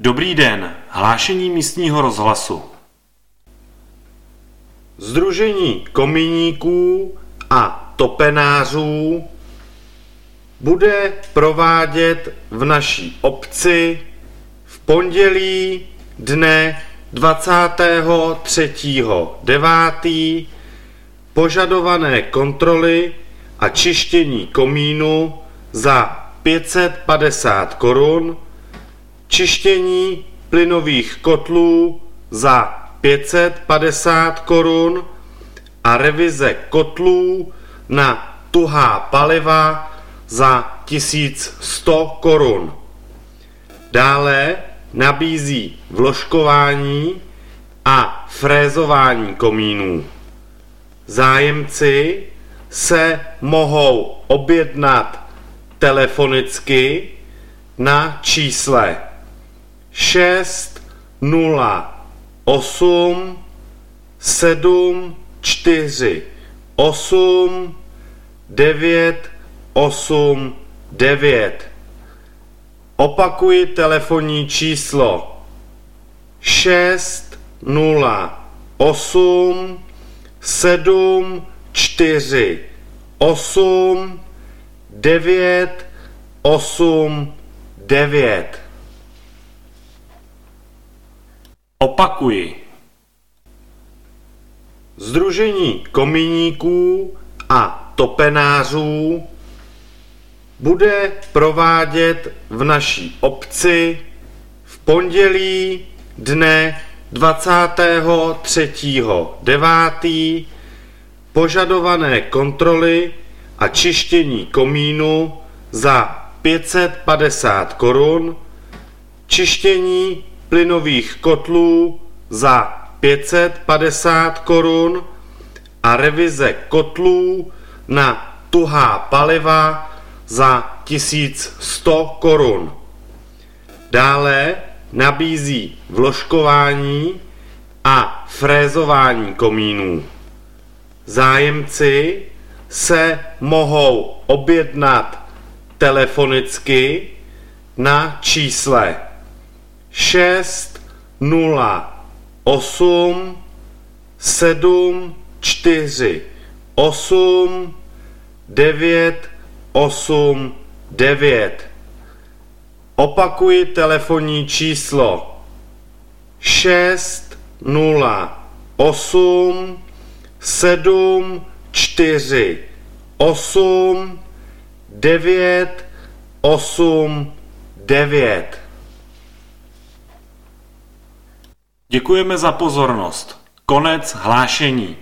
Dobrý den, hlášení místního rozhlasu. Sdružení komíníků a topenářů bude provádět v naší obci v pondělí dne 23.9. požadované kontroly a čištění komínu za 550 korun, čištění plynových kotlů za 550 korun a revize kotlů na tuhá paliva za 1100 korun. Dále nabízí vložkování a frézování komínů. Zájemci se mohou objednat telefonicky na čísle 608 748 989. Opakuji telefonní číslo 608 748 989. Opakuji. Sdružení komíníků a topenářů bude provádět v naší obci v pondělí dne 23.9. požadované kontroly a čištění komínu za 550 korun, čištění plynových kotlů za 550 korun a revize kotlů na tuhá paliva za 1100 korun. Dále nabízí vložkování a frézování komínů. Zájemci se mohou objednat telefonicky na čísle 608 748 989. Opakuji telefonní číslo 608 748 989. Děkujeme za pozornost. Konec hlášení.